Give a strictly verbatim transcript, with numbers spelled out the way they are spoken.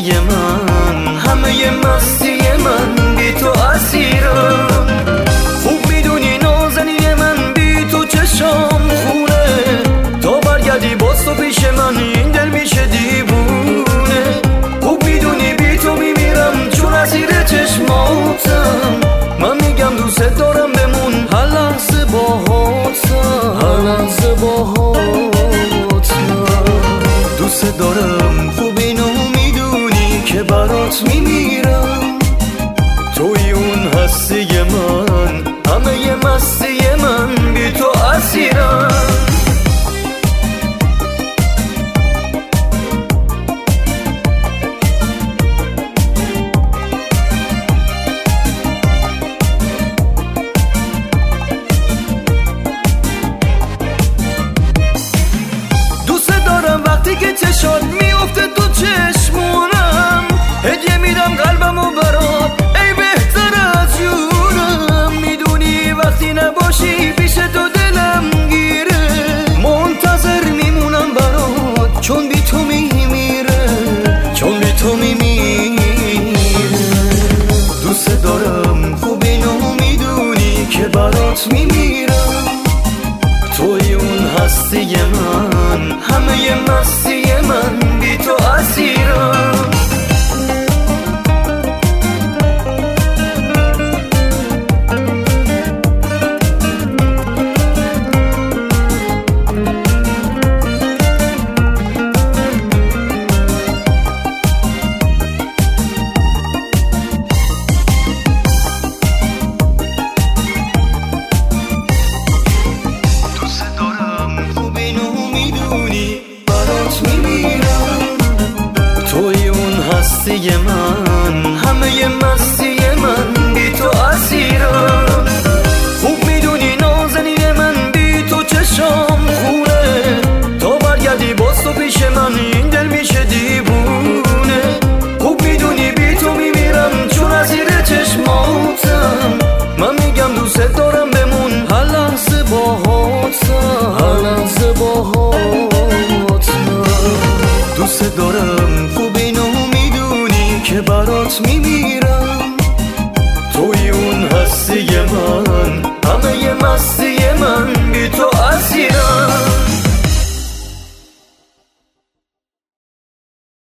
من، همه مستی من بی تو اسیرم. خوب میدونی نازنین من بی تو چشام خونه، تا برگردی باز تو پیش من این دل میشه دیوونه. خوب میدونی بی تو میمیرم چون اسیر چشماتم. من میگم دوست دارم بمون هر لحظه باهاتم، هر لحظه باهاتم. دوست دارم خوب اینو میدونی که برات میمیرم. توی اون هستی من، همه مستی من بی تو اسیرم. وقتی که چشات میفته تو چشمونم، هدیه میدم قلبمو برات ای بهتر از جونم. میدونی وقتی نباشی پیش تو دلم گیره، منتظر میمونم برات چون بی تو میمیره، چون بی تو میمیره. دوست دارم خوب اینو میدونی که برات میمیرم. توی اون هستی من، همه مستی من بی تو اسیرم. توی اون هستی من، همه مستی من بی تو اسیرم. خوب میدونی نازنین من بی تو چشام خونه، تا برگردی باز تو پیش من این دل میشه دیوونه. خوب میدونی بی تو میمیرم چون اسیر چشماتم. من میگم دوست دارم بمون هر لحظه باهاتم، هر لحظه باهاتم. دوست دارم خوب اینو میدونی که برات میمیرم. توی اون هستی من،